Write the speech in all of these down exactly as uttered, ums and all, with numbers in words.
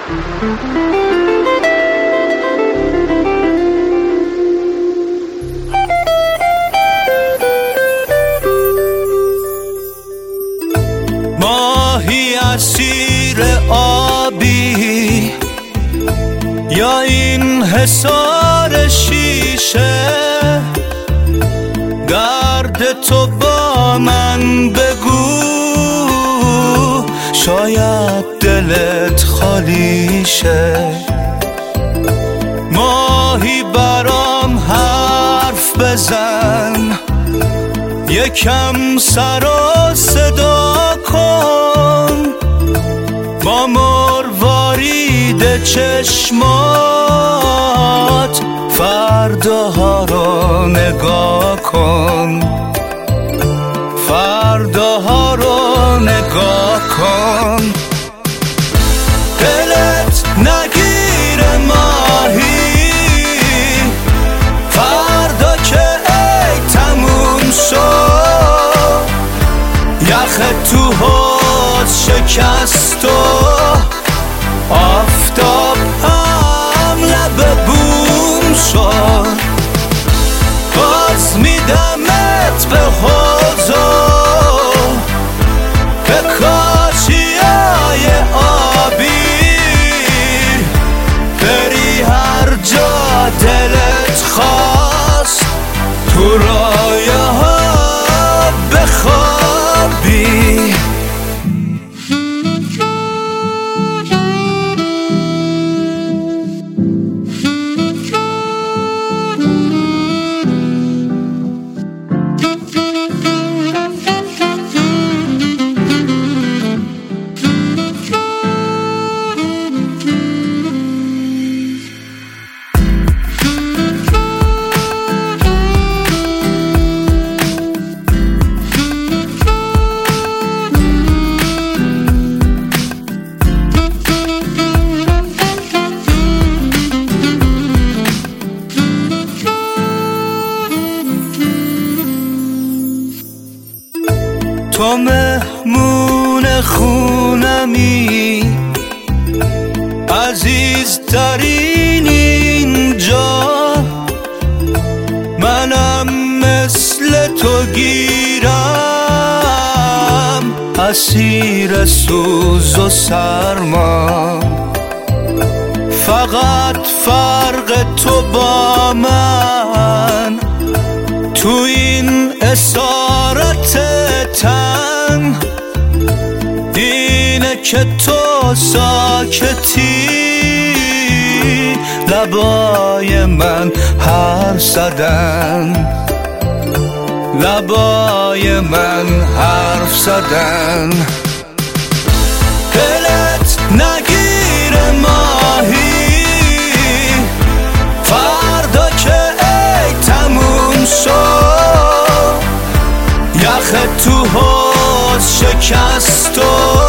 ماهی اسیر آبی یا این حصار شیشه، درد تو با من بگو شاید دلت خالی شه. ماهی برام حرف بزن، یکم سر و صدا کن، با مروارید چشمات فرداها رو نگاه کن، فرداها رو نگاه کن. دلت نگیره ماهی، فردا که ای تموم شد، یخ تو حوض شکست و آفتاب هم لب بوم شد. باز میدمت به حوض و به کاشیای آبی، بری هر جا دلت خواست، تو رایه ها بخوابی. تو مهمون خونمی، عزیزترین اینجا، منم مثل تو گیرم اسیر سوز و سرما. فقط فرق تو با من تو این اسارت تن اینه که تو ساکتی، لبای من حرف زدن، لبای من حرف زدن. دلت نگیره ماهی، فردا که ای تموم شد، یخ تو حوض شکست و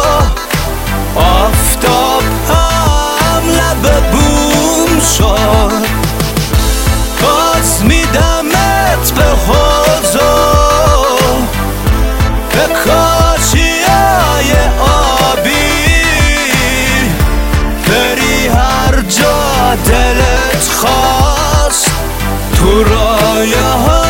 آفتاب هم لب بوم شد. باز میدمت به حوض و به کاشیای آبی، بری هر جا دلت خواست، تو رایه ها